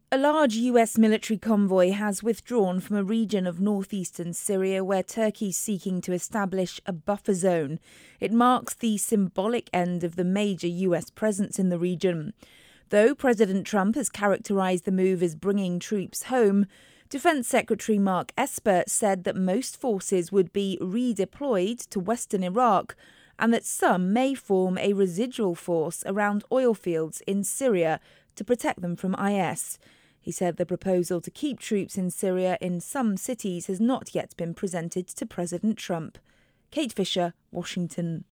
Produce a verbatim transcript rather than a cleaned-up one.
A large U S military convoy has withdrawn from a region of northeastern Syria where Turkey's seeking to establish a buffer zone. It marks the symbolic end of the major U S presence in the region. Though President Trump has characterized the move as bringing troops home, Defense Secretary Mark Esper said that most forces would be redeployed to western Iraq and that some may form a residual force around oil fields in Syria to protect them from I S. He said the proposal to keep troops in Syria in some cities has not yet been presented to President Trump. Kate Fisher, Washington.